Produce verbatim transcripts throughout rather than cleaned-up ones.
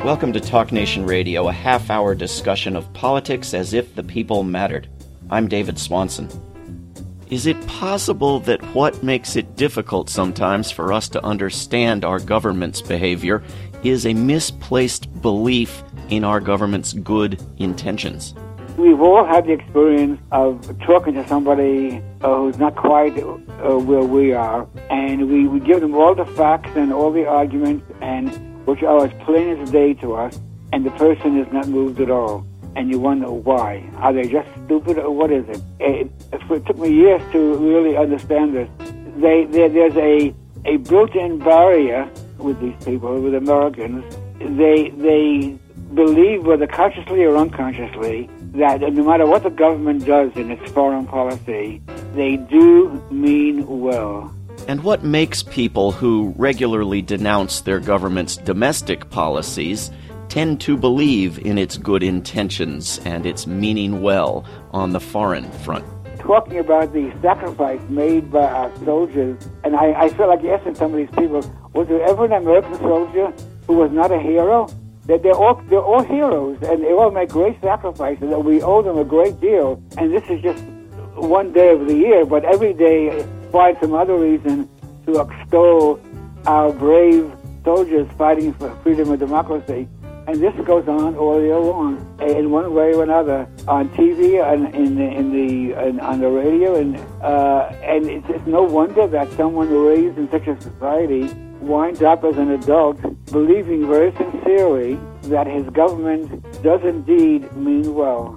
Welcome to Talk Nation Radio, a half-hour discussion of politics as if the people mattered. I'm David Swanson. Is it possible that what makes it difficult sometimes for us to understand our government's behavior is a misplaced belief in our government's good intentions? We've all had the experience of talking to somebody uh, who's not quite uh, where we are, and we, we give them all the facts and all the arguments, and which are as plain as day to us, and the person is not moved at all. And you wonder why. Are they just stupid, or what is it? It, it took me years to really understand this. They, they, there's a, a built-in barrier with these people, with Americans. They, they believe, whether consciously or unconsciously, that no matter what the government does in its foreign policy, they do mean well. And what makes people who regularly denounce their government's domestic policies tend to believe in its good intentions and its meaning well on the foreign front? Talking about the sacrifice made by our soldiers, and I, I feel like asking some of these people, was there ever an American soldier who was not a hero? They're, they're, all, they're all heroes, and they all make great sacrifices, and we owe them a great deal. And this is just one day of the year, but every day find some other reason to extol our brave soldiers fighting for freedom and democracy. And this goes on all year long, in one way or another, on T V, and in the, in the in, on the radio, and uh, and it's, it's no wonder that someone raised in such a society winds up as an adult believing very sincerely that his government does indeed mean well.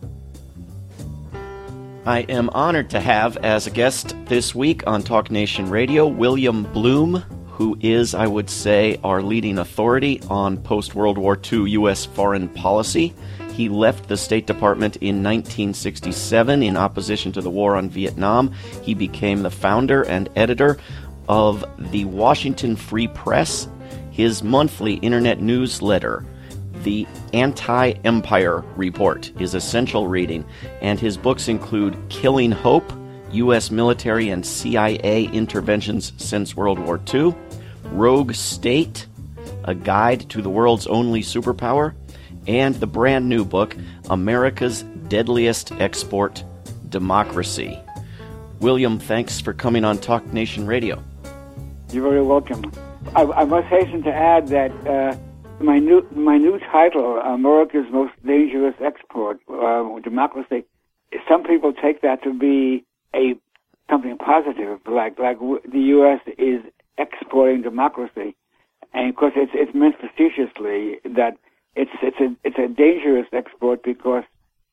I am honored to have as a guest this week on Talk Nation Radio William Bloom, who is, I would say, our leading authority on post-World War Two U S foreign policy. He left the State Department in nineteen sixty-seven in opposition to the war on Vietnam. He became the founder and editor of the Washington Free Press. His monthly internet newsletter, The Anti-Empire Report, is essential reading, and his books include Killing Hope, U S military and C I A interventions since World War Two, Rogue State, A Guide to the World's Only Superpower, and the brand new book, America's Deadliest Export, Democracy. William, thanks for coming on Talk Nation Radio. You're very welcome. I, I must hasten to add that uh, my new my new title, America's Most Dangerous Export, uh, Democracy, some people take that to be a something positive, like like the U S is exporting democracy, and of course it's it's meant facetiously that it's it's a it's a dangerous export because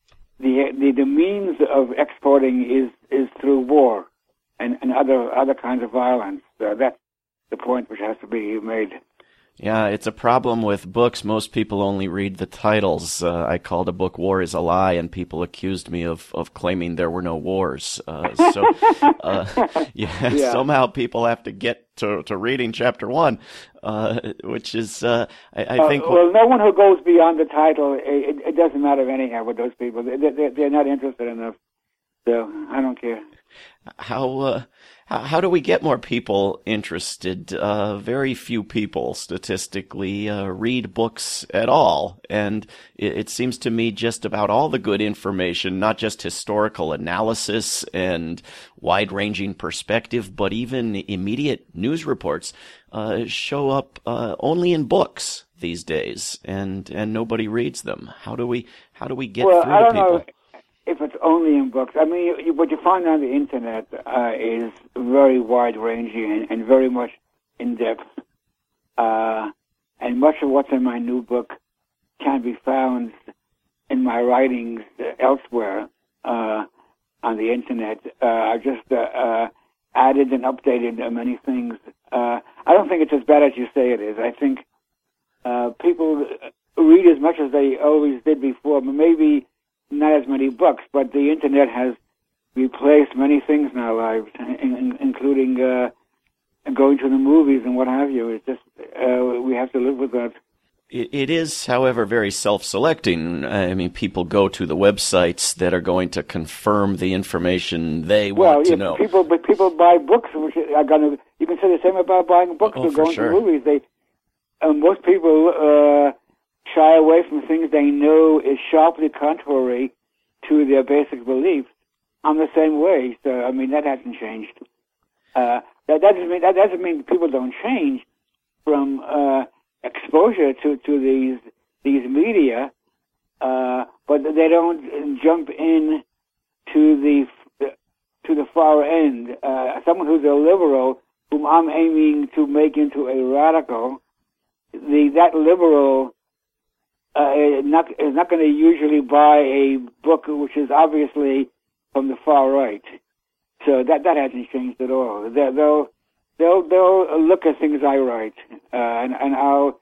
the the, the means of exporting is is through war and, and other other kinds of violence. Uh, that's the point which has to be made. Yeah, it's a problem with books. Most people only read the titles. Uh, I called a book War is a Lie, and people accused me of, of claiming there were no wars. Uh, so, uh, yeah, yeah, somehow people have to get to, to reading chapter one, uh, which is, uh, I, I think... Uh, well, no one who goes beyond the title, it, it doesn't matter anyhow with those people. They, they, they're not interested enough, so I don't care. How... Uh, How do we get more people interested? Uh, very few people, statistically, uh, read books at all. And it, it seems to me just about all the good information, not just historical analysis and wide-ranging perspective, but even immediate news reports, uh, show up uh, only in books these days, and, and nobody reads them. How do we how do we get well, through I don't to people? Know. If it's only in books, I mean, you, what you find on the internet uh, is very wide-ranging and, and very much in-depth. Uh, and much of what's in my new book can be found in my writings elsewhere uh, on the internet. Uh, I just uh, uh, added and updated uh, many things. Uh, I don't think it's as bad as you say it is. I think uh, people read as much as they always did before, but maybe not as many books, but the internet has replaced many things in our lives, in, in, including uh, going to the movies and what have you. It's just, uh, we have to live with that. It, it is, however, very self-selecting. I mean, people go to the websites that are going to confirm the information they well, want to yeah, know. People, but people buy books, which are going to, you can say the same about buying books oh, or going sure. to movies. They, uh, most people uh, shy away from things they know is sharply contrary to their basic beliefs. I'm the same way, so I mean that hasn't changed. Uh, that, that doesn't mean that doesn't mean people don't change from uh, exposure to, to these these media, uh, but they don't jump in to the to the far end. Uh, someone who's a liberal, whom I'm aiming to make into a radical, the that liberal uh, is not is not going to usually buy a book which is obviously from the far right. So that that hasn't changed at all. They'll they'll they'll, they'll look at things I write, uh, and and I'll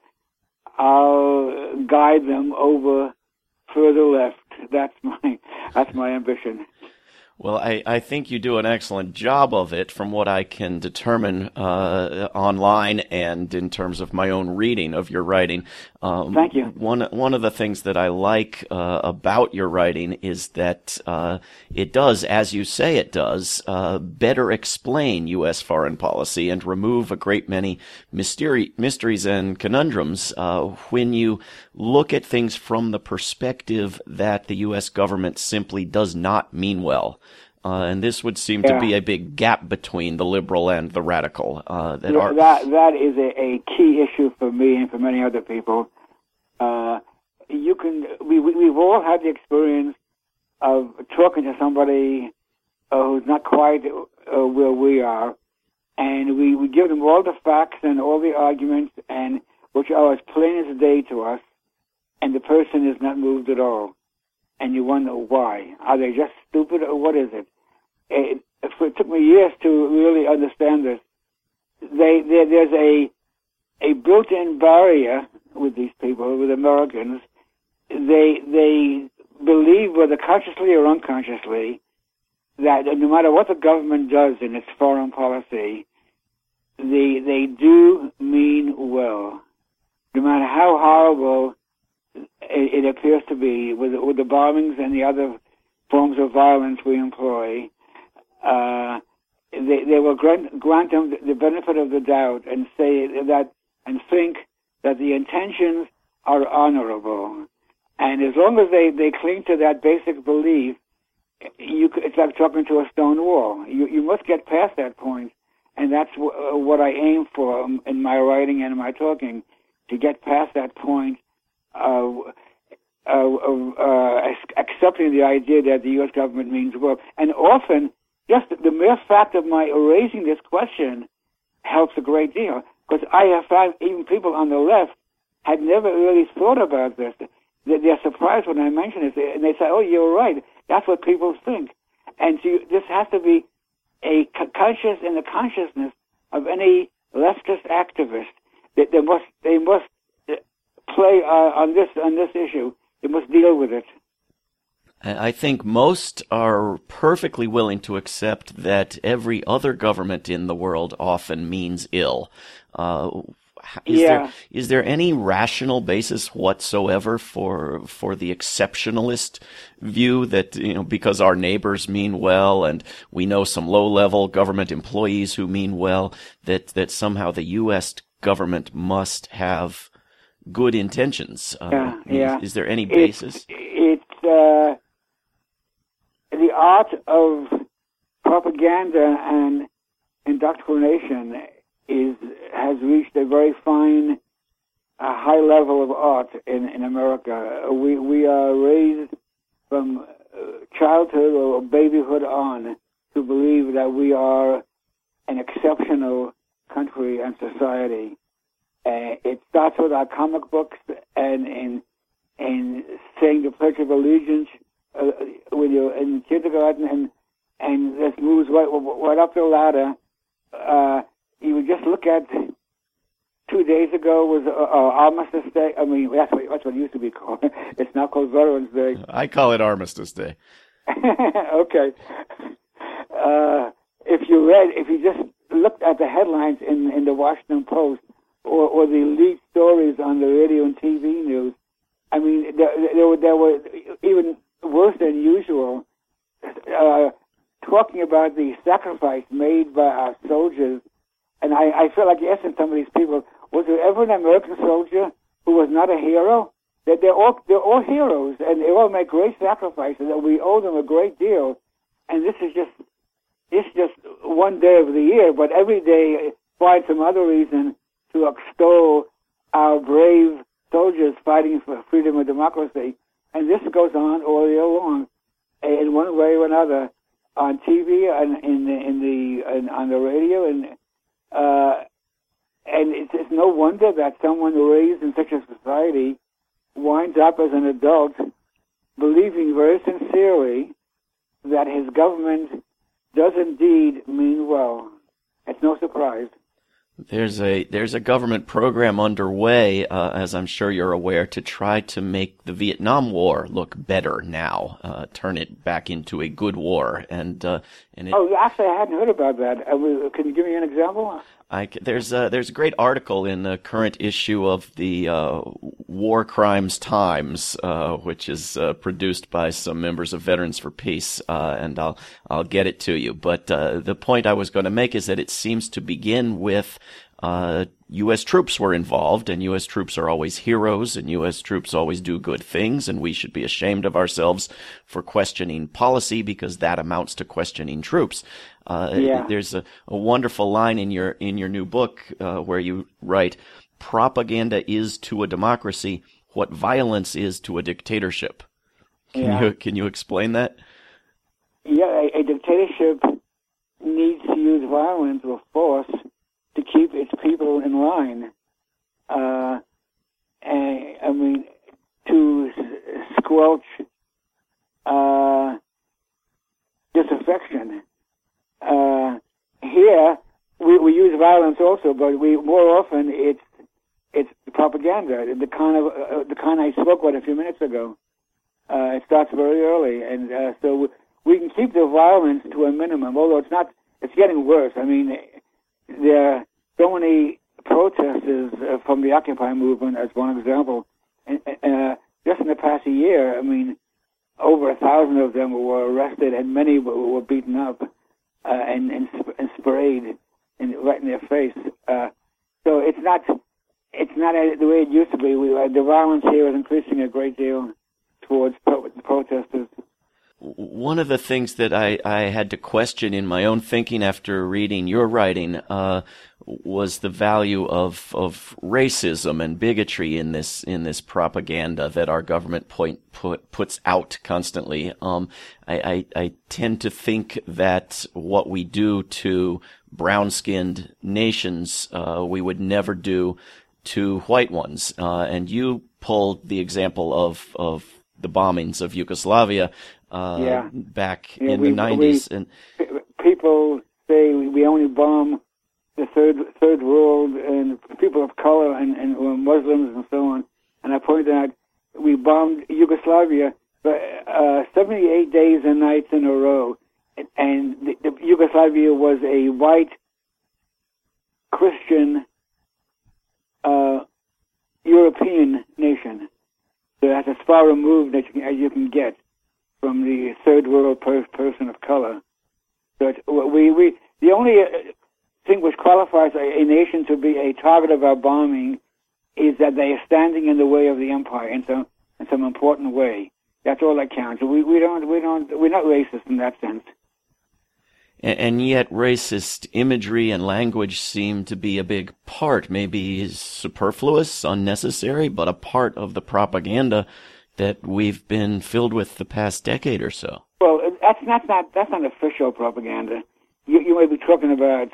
I'll guide them over further left. That's my that's my ambition. Well, I, I think you do an excellent job of it from what I can determine uh, online and in terms of my own reading of your writing. Um, Thank you. One one of the things that I like uh, about your writing is that uh, it does, as you say it does, uh, better explain U S foreign policy and remove a great many mystery, mysteries and conundrums uh, when you look at things from the perspective that the U S government simply does not mean well. Uh, and this would seem yeah. to be a big gap between the liberal and the radical. Uh, that, yeah, are... that that is a, a key issue for me and for many other people. Uh, you can we, we we've all had the experience of talking to somebody uh, who's not quite uh, where we are, and we, we give them all the facts and all the arguments, and which are as plain as day to us, and the person is not moved at all. And you wonder why. Are they just stupid, or what is it? It, it took me years to really understand this. They, they, there's a a built-in barrier with these people, with Americans. They they believe, whether consciously or unconsciously, that no matter what the government does in its foreign policy, they they do mean well. No matter how horrible it, it appears to be, with with the bombings and the other forms of violence we employ, uh, they they will grant grant them the benefit of the doubt and say that and think that the intentions are honorable. And as long as they, they cling to that basic belief, you it's like talking to a stone wall. You you must get past that point, and that's w- what I aim for in my writing and in my talking, to get past that point of, of, of uh, accepting the idea that the U S government means well. And often, just the mere fact of my raising this question helps a great deal, because I have found even people on the left had never really thought about this. They're surprised when I mention it, and they say, "Oh, you're right. That's what people think." And so you, this has to be a conscious in the consciousness of any leftist activist that they must they must play uh, on this on this issue. They must deal with it. I think most are perfectly willing to accept that every other government in the world often means ill. Uh, Is yeah. there is there any rational basis whatsoever for for the exceptionalist view that, you know, because our neighbors mean well and we know some low-level government employees who mean well, that that somehow the U S government must have good intentions? Uh, yeah, yeah. Is, is there any basis? It's, it's uh, the art of propaganda and indoctrination is has reached a very fine, uh, high level of art in, in America. We we are raised from uh, childhood or babyhood on to believe that we are an exceptional country and society. Uh, it starts with our comic books and in in saying the Pledge of Allegiance uh, when you're in kindergarten, and and this moves right right up the ladder. Uh, You would just look at two days ago was uh, uh, Armistice Day. I mean, that's what, that's what it used to be called. It's now called Veterans Day. I call it Armistice Day. Okay. Uh, if you read, if you just looked at the headlines in, in the Washington Post or, or the lead stories on the radio and T V news, I mean, there, there, were, there were even worse than usual, uh, talking about the sacrifice made by our soldiers. And I, I feel like asking some of these people, was there ever an American soldier who was not a hero? that they're all they're all heroes, and they all make great sacrifices, and we owe them a great deal. And this is just it's just one day of the year, but every day find some other reason to extol our brave soldiers fighting for freedom and democracy. And this goes on all year long, in one way or another, on T V and in the in the in, on the radio, and uh, and it's, it's no wonder that someone raised in such a society winds up as an adult believing very sincerely that his government does indeed mean well. It's no surprise. There's a there's a government program underway, uh, as I'm sure you're aware, to try to make the Vietnam War look better now, uh, turn it back into a good war. And uh, and it, oh, actually, I hadn't heard about that. Uh, can you give me an example? I, there's a, there's a great article in the current issue of the uh, War Crimes Times, uh, which is uh, produced by some members of Veterans for Peace, uh, and I'll I'll get it to you. But uh, the point I was going to make is that it seems to begin with uh, U S troops were involved, and U S troops are always heroes, and U S troops always do good things, and we should be ashamed of ourselves for questioning policy because that amounts to questioning troops. Uh, yeah. There's a, a wonderful line in your in your new book uh, where you write, "Propaganda is to a democracy what violence is to a dictatorship." Can yeah. you can you explain that? Yeah, a, a dictatorship needs to use violence or force to keep its people in line. Uh, and, I mean, to squelch uh, disaffection. Uh, here, we, we use violence also, but we more often it's it's propaganda, the kind of uh, the kind I spoke about a few minutes ago. Uh, it starts very early, and uh, so we can keep the violence to a minimum. Although it's not, it's getting worse. I mean, there are so many protesters uh, from the Occupy movement, as one example. And, uh, just in the past year, I mean, over a thousand of them were arrested, and many were, were beaten up. Uh, and, and, sp- and sprayed in, right in their face. Uh, so it's not it's not a, the way it used to be. We, uh, the violence here is increasing a great deal towards pro- protesters. One of the things that I, I had to question in my own thinking after reading your writing uh, was the value of of racism and bigotry in this in this propaganda that our government point put puts out constantly. Um, I, I, I tend to think that what we do to brown-skinned nations, uh, we would never do to white ones. Uh, and you pulled the example of of the bombings of Yugoslavia. Uh, yeah. back yeah, in we, the nineties, we, and people say we only bomb the third third world and people of color and, and or Muslims and so on. And I pointed out we bombed Yugoslavia for uh, seventy-eight days and nights in a row, and, and the, the Yugoslavia was a white Christian uh, European nation. So that's as far removed as you can, as you can get from the third world per- person of color. So it's, we, we, the only thing which qualifies a, a nation to be a target of our bombing is that they are standing in the way of the empire in some, in some important way. That's all that counts. We, we don't, we don't, we're not racist in that sense. And, and yet racist imagery and language seem to be a big part, maybe superfluous, unnecessary, but a part of the propaganda that we've been filled with the past decade or so. Well, that's not, not that's not official propaganda. You, you may be talking about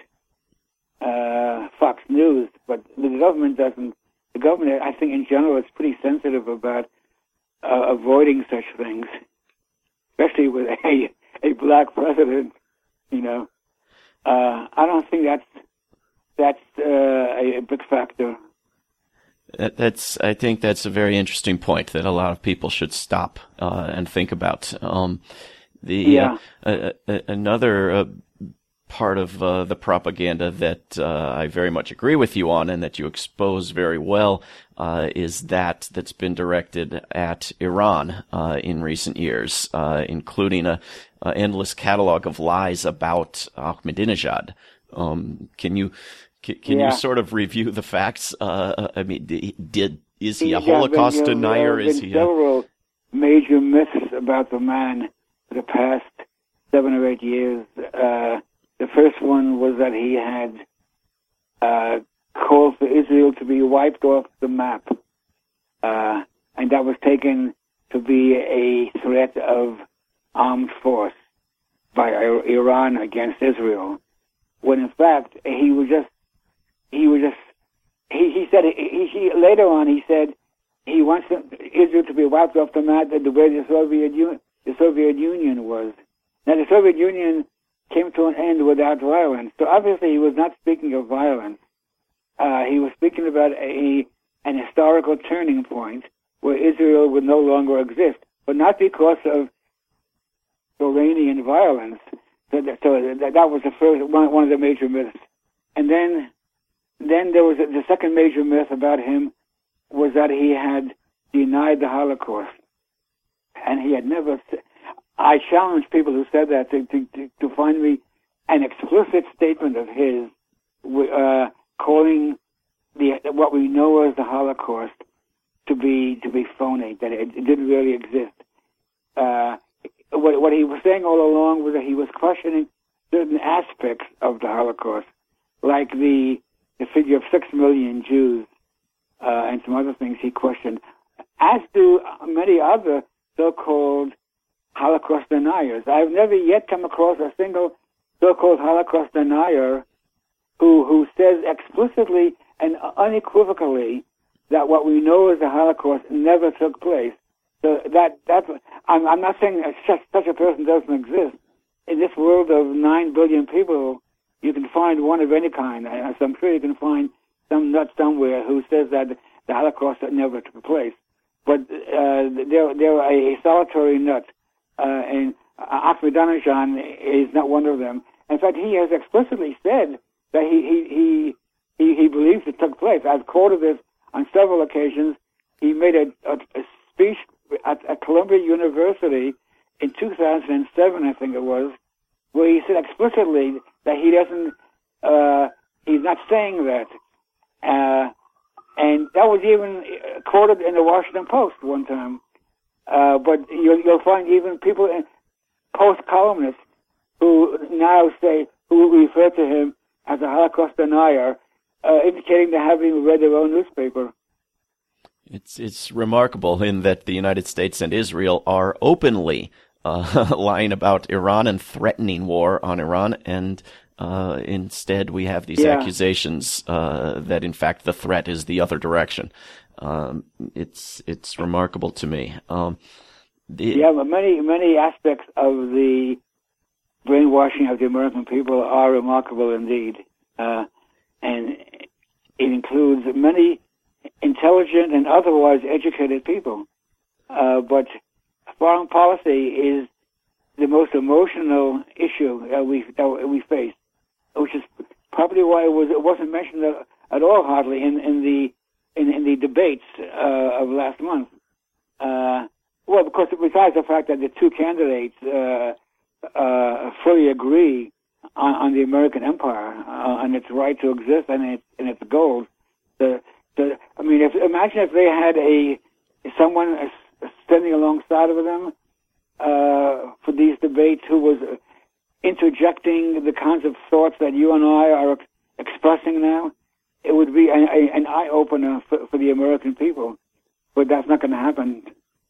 uh, Fox News, but the government doesn't. The government, I think, in general, is pretty sensitive about uh, avoiding such things, especially with a a black president. You know, uh, I don't think that's that's uh, a, a big factor. That, that's, I think that's a very interesting point that a lot of people should stop uh, and think about. Um, the yeah. uh, uh, uh, another uh, part of uh, the propaganda that uh, I very much agree with you on, and that you expose very well, uh, is that that's been directed at Iran uh, in recent years, uh, including a, a endless catalog of lies about Ahmadinejad. Um, can you? Can, can yeah. you sort of review the facts? Uh, I mean, did is he a Yeah, Holocaust been, you know, denier? There is have been he? A... several major myths about the man for the past seven or eight years. Uh, the first one was that he had uh, called for Israel to be wiped off the map, uh, and that was taken to be a threat of armed force by Iran against Israel. When in fact he was just he was just he he said he, he later on he said he wants Israel to be wiped off the map the way the Soviet Union the Soviet Union was. Now the Soviet Union came to an end without violence, so obviously he was not speaking of violence. Uh, he was speaking about a an historical turning point where Israel would no longer exist, but not because of Iranian violence. So, that, so that, that was the first one, one of the major myths. And then, then there was a, the second major myth about him was that he had denied the Holocaust, and he had never. I challenge people who said that to to, to find me an explicit statement of his uh, calling the what we know as the Holocaust to be to be phony, that it, it didn't really exist. Uh, what, what he was saying all along was that he was questioning certain aspects of the Holocaust, like the the figure of six million Jews uh, and some other things he questioned, as do many other so-called Holocaust deniers. I've never yet come across a single so-called Holocaust denier who who says explicitly and unequivocally that what we know as the Holocaust never took place. So that that's I'm, I'm not saying that such, such a person doesn't exist. In this world of nine billion people, you can find one of any kind. So I'm sure you can find some nut somewhere who says that the Holocaust never took place. But uh, they're they're a solitary nut, uh, and Ahmadinejad is not one of them. In fact, he has explicitly said that he he he he, he believes it took place. I've quoted this on several occasions. He made a, a, a speech at, at Columbia University in two thousand seven, I think it was, where he said explicitly that he doesn't, uh, he's not saying that. Uh, and that was even quoted in the Washington Post one time. Uh, but you'll, you'll find even people, in Post columnists, who now say, who refer to him as a Holocaust denier, uh, indicating they haven't even read their own newspaper. It's it's remarkable in that the United States and Israel are openly uh, lying about Iran and threatening war on Iran, and uh, instead we have these yeah. accusations uh, that in fact the threat is the other direction. Um, it's it's remarkable to me. Um, the, yeah, but many many aspects of the brainwashing of the American people are remarkable indeed, uh, and it includes many intelligent and otherwise educated people. Uh, but foreign policy is the most emotional issue that we that we face, which is probably why it was it wasn't mentioned at, at all hardly in, in the in, in the debates uh, of last month. Uh, well, because besides the fact that the two candidates uh, uh, fully agree on, on the American empire uh, and its right to exist and its and its goals, the The, I mean, if, imagine if they had a someone standing alongside of them uh, for these debates who was interjecting the kinds of thoughts that you and I are expressing now. It would be a, a, an eye-opener for, for the American people, but that's not going to happen.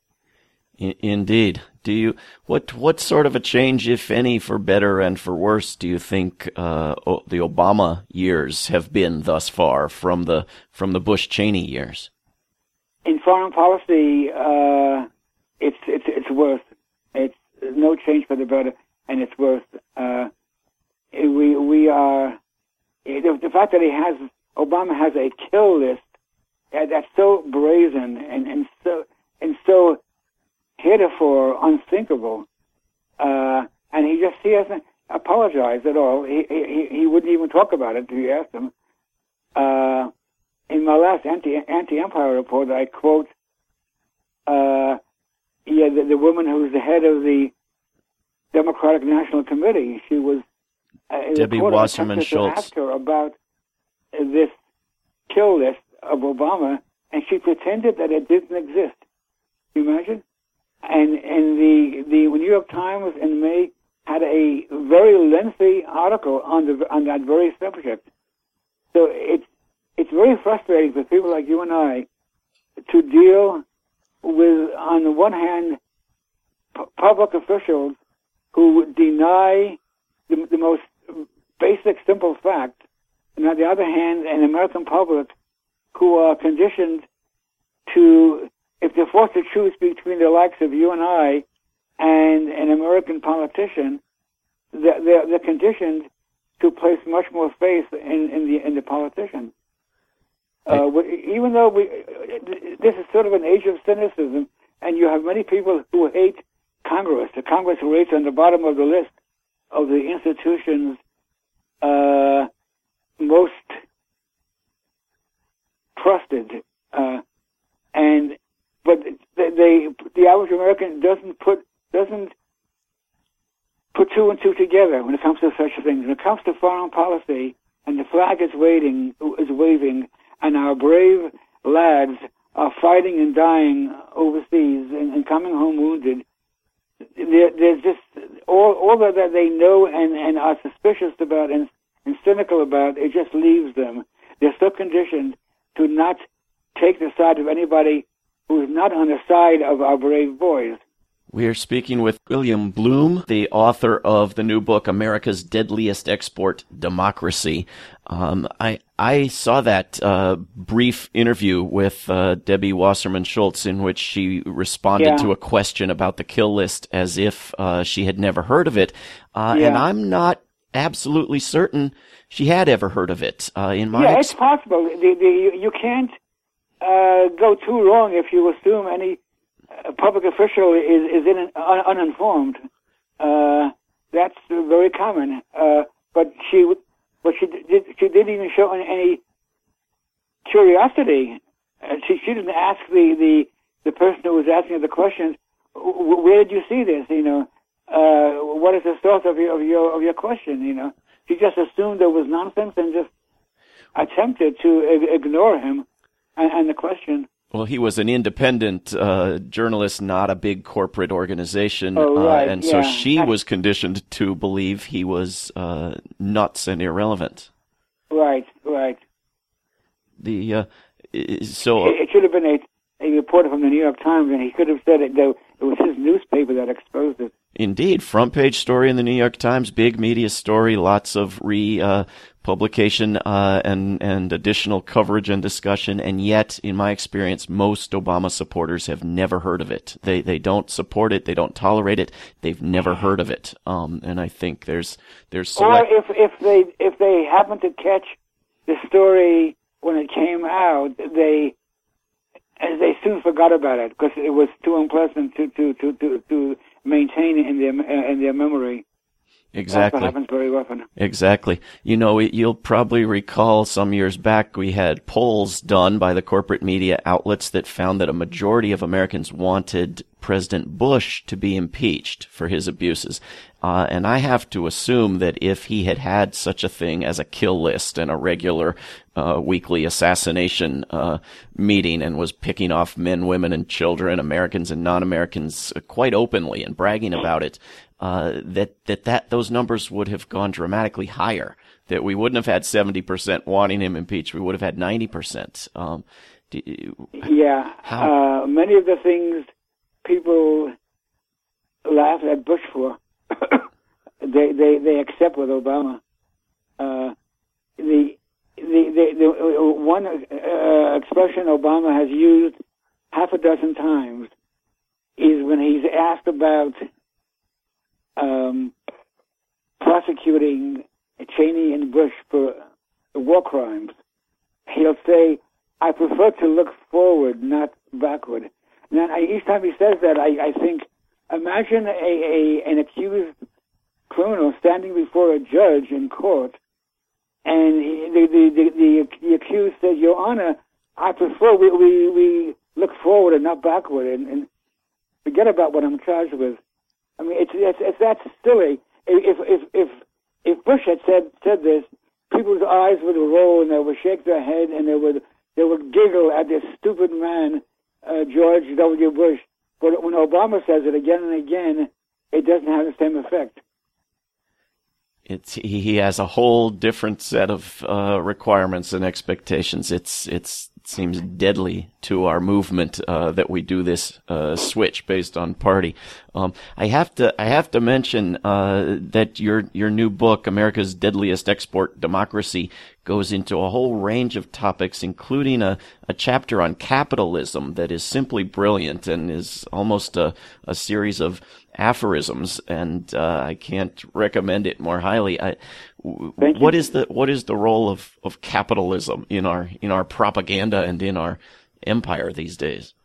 Indeed. Do you what what sort of a change, if any, for better and for worse, do you think uh, o- the Obama years have been thus far from the from the Bush-Cheney years? In foreign policy, uh, it's it's it's worse. It's no change for the better, and it's worse. Uh, we we are the, the fact that he has Obama has a kill list that's so brazen and, and so and so. heretofore unthinkable, uh, and he just he hasn't apologized at all. He he, he wouldn't even talk about it if you asked him. Uh, in my last anti anti empire report, I quote, uh, yeah, the, the woman who's the head of the Democratic National Committee. She was uh, Debbie Wasserman Schultz. Asked her about this kill list of Obama, and she pretended that it didn't exist. Can you imagine? And and the the New York Times in May had a very lengthy article on the on that very subject. So it's it's very frustrating for people like you and I to deal with, on the one hand, p- public officials who deny the, the most basic, simple fact, and on the other hand, an American public who are conditioned to, if they're forced to choose between the likes of you and I and an American politician, they're, they're, they're conditioned to place much more faith in, in the in the politician. Uh, even though we, this is sort of an age of cynicism, and you have many people who hate Congress. The Congress rates on the bottom of the list of the institutions uh, most trusted, uh, and but they, the average American doesn't put doesn't put two and two together when it comes to such things. When it comes to foreign policy, and the flag is waving, is waving, and our brave lads are fighting and dying overseas and, and coming home wounded, there, there's just all all that they know and, and are suspicious about and, and cynical about. It just leaves them. They're so conditioned to not take the side of anybody who's not on the side of our brave boys. We're speaking with William Bloom, the author of the new book, America's Deadliest Export, Democracy. Um, I I saw that uh, brief interview with uh, Debbie Wasserman Schultz in which she responded yeah. to a question about the kill list as if uh, she had never heard of it. Uh, yeah. And I'm not absolutely certain she had ever heard of it. Uh, in my yeah, ex- it's possible. The, the, you can't uh, go too wrong if you assume any a public official is, is in, un, uninformed. Uh, that's very common. Uh, but she, but she did, she didn't even show any curiosity. Uh, she, she didn't ask the, the, the person who was asking her the questions, where did you see this? You know, uh, what is the source of your, of your, of your question? You know, she just assumed there was nonsense and just attempted to ignore him and, and the question. Well, he was an independent uh, journalist, not a big corporate organization, oh, right. uh, and yeah. so she was conditioned to believe he was uh, nuts and irrelevant. Right, right. The uh, so it, it should have been a, a reporter from the New York Times, and he could have said it. Though it was his newspaper that exposed it. Indeed, front page story in the New York Times, big media story, lots of re uh, publication uh, and and additional coverage and discussion, and yet, in my experience, most Obama supporters have never heard of it. They they don't support it, they don't tolerate it, they've never heard of it. Um, and I think there's there's select- or if if they if they happen to catch the story when it came out, they they soon forgot about it because it was too unpleasant to to to to. to maintain in their in their memory. Exactly. That happens very often. Exactly. You know, you'll probably recall some years back we had polls done by the corporate media outlets that found that a majority of Americans wanted President Bush to be impeached for his abuses. Uh, and I have to assume that if he had had such a thing as a kill list and a regular uh, weekly assassination uh, meeting and was picking off men, women, and children, Americans and non-Americans, uh, quite openly and bragging about it, uh, that, that that those numbers would have gone dramatically higher. That we wouldn't have had seventy percent wanting him impeached. We would have had ninety percent. Um, do, yeah. how? Uh, many of the things people laugh at Bush for, they, they, they accept with Obama. Uh, the, the, the, the one uh, expression Obama has used half a dozen times is when he's asked about um, prosecuting Cheney and Bush for war crimes. He'll say, I prefer to look forward, not backward. And then I, each time he says that, I, I think, imagine a, a an accused criminal standing before a judge in court, and the the the, the, the accused says, Your Honor, I prefer we we, we look forward and not backward, and, and forget about what I'm charged with. I mean, it's it's, it's that silly. If if if if Bush had said said this, people's eyes would roll and they would shake their head and they would they would giggle at this stupid man, uh, George W. Bush. But when Obama says it again and again, it doesn't have the same effect. It's he has a whole different set of uh, requirements and expectations. It's it's it seems deadly to our movement uh, that we do this uh, switch based on party. Um, I have to I have to mention uh, that your your new book, America's Deadliest Export, Democracy, goes into a whole range of topics, including a, a chapter on capitalism that is simply brilliant and is almost a, a series of aphorisms, and uh, I can't recommend it more highly. I, Thank what you. is the what is the role of, of capitalism in our in our propaganda and in our empire these days?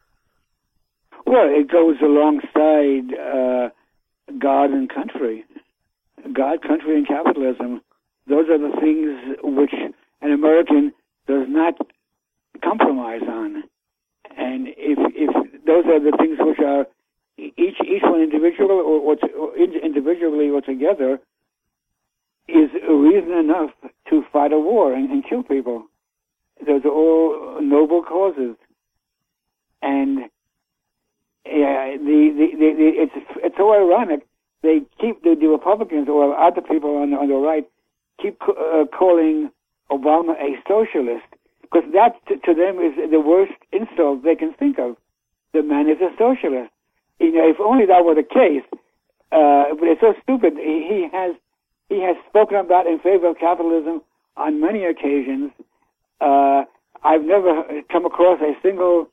Well, it goes alongside uh, God and country. God, country, and capitalism. Those are the things which an American does not compromise on. And if if those are the things which are each each one individually or, or, to, or individually or together is a reason enough to fight a war and, and kill people. Those are all noble causes. And yeah, the, the, the, the it's it's so ironic. They keep the, the Republicans or other people on the, on the right keep uh, calling Obama a socialist, because that to, to them is the worst insult they can think of. The man is a socialist. You know, if only that were the case. Uh, but it's so stupid. He, he has he has spoken about in favor of capitalism on many occasions. Uh, I've never come across a single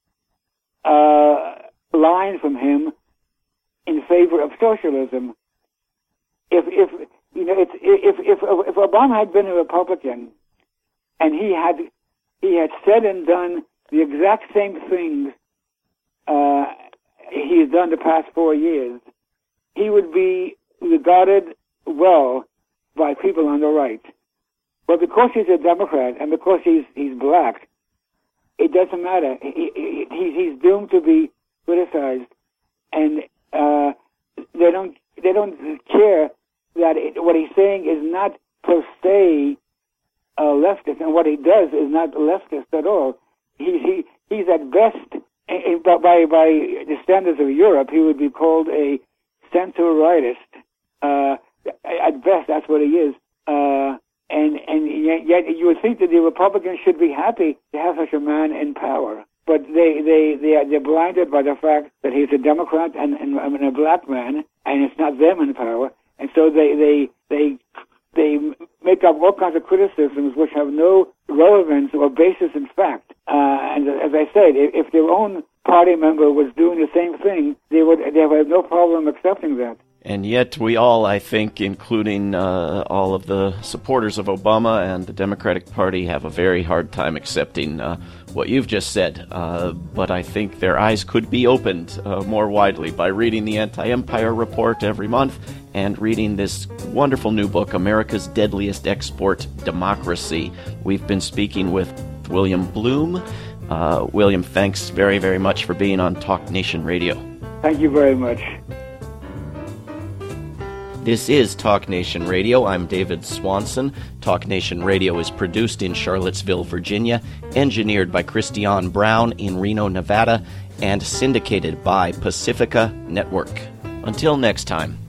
uh, line from him in favor of socialism. If if you know, it's, if if if Obama had been a Republican, and he had he had said and done the exact same things uh, he's done the past four years, he would be regarded well by people on the right. But because he's a Democrat and because he's he's black, it doesn't matter. He, he, he's doomed to be criticized, and uh, they don't they don't care that it, what he's saying is not per se uh, leftist, and what he does is not leftist at all. He he he's at best, by by by the standards of Europe, he would be called a center-rightist. Uh, at best, that's what he is. Uh, and and yet you would think that the Republicans should be happy to have such a man in power. But they, they, they are, they're blinded by the fact that he's a Democrat and, and, and a black man, and it's not them in power. And so they, they, they, they make up all kinds of criticisms which have no relevance or basis in fact. Uh, and as I said, if, if their own party member was doing the same thing, they would, they would have no problem accepting that. And yet we all, I think, including uh, all of the supporters of Obama and the Democratic Party, have a very hard time accepting uh, what you've just said. Uh, but I think their eyes could be opened uh, more widely by reading the Anti-Empire Report every month and reading this wonderful new book, America's Deadliest Export, Democracy. We've been speaking with William Bloom. Uh, William, thanks very, very much for being on Talk Nation Radio. Thank you very much. This is Talk Nation Radio. I'm David Swanson. Talk Nation Radio is produced in Charlottesville, Virginia, engineered by Christiane Brown in Reno, Nevada, and syndicated by Pacifica Network. Until next time.